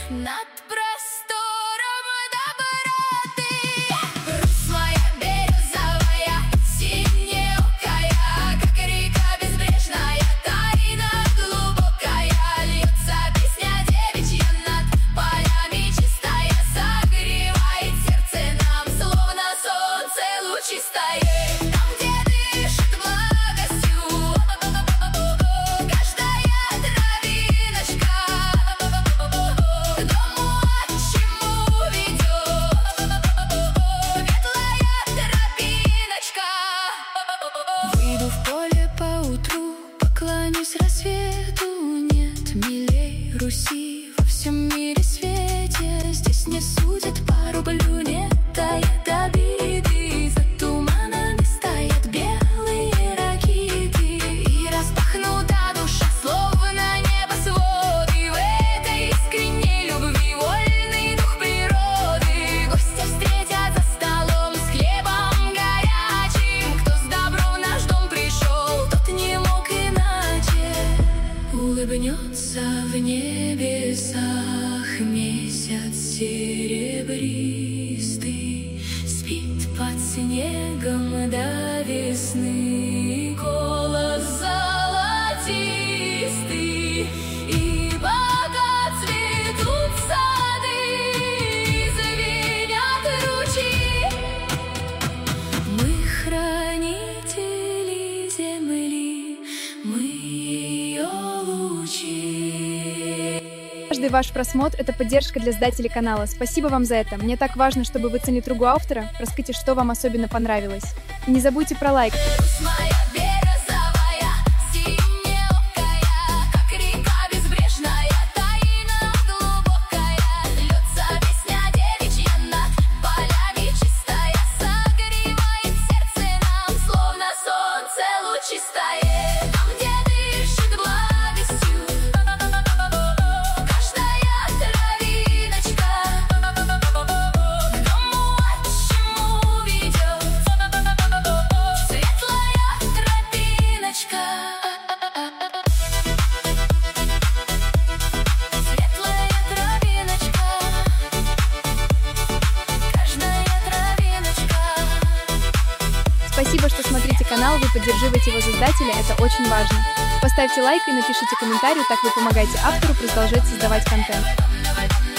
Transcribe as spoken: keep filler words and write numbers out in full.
над простором доброты. Русь моя березовая, синеокая, как река безбрежная, тайна глубокая. Льется песня девичья над полями чистая, согревает сердце нам, словно солнце лучистое. Там, где дышит благостью каждая травиночка, к дому отчему ведет светлая тропиночка. Выйду в поле поутру, поклонюсь рассвету. Нет милей Руси во всем мире свете. Здесь не судят по рублю, не тает обиды. За туманами стоят белые ракиты, и распахнута душа, словно небосводы. В этой искренней любви вольный дух природы. Гостя встретят за столом с хлебом горячим. Кто с добром в наш дом пришел, тот не мог иначе. Улыбнется в небесах месяц серебристый, спит под снегом до весны голос золотистый. И пока цветут сады, звенят ручьи, мы хранители земли, мы ее лучи. Каждый ваш просмотр — это поддержка для зрителей канала. Спасибо вам за это. Мне так важно, чтобы вы ценили труд автора. Расскажите, что вам особенно понравилось. И не забудьте про лайк. Русь моя березовая, синеокая, как река безбрежная, тайна глубокая. Льется песня девичья над полями чистая, согревает сердце нам, словно солнце лучистое. Там, где дышит благостью каждая травиночка, к дому отчему ведет светлая тропиночка. Светлая тропиночка, каждая травиночка. Спасибо, что смотрите канал, вы поддерживаете его создателя, это очень важно. Поставьте лайк и напишите комментарий, так вы помогаете автору продолжать создавать контент.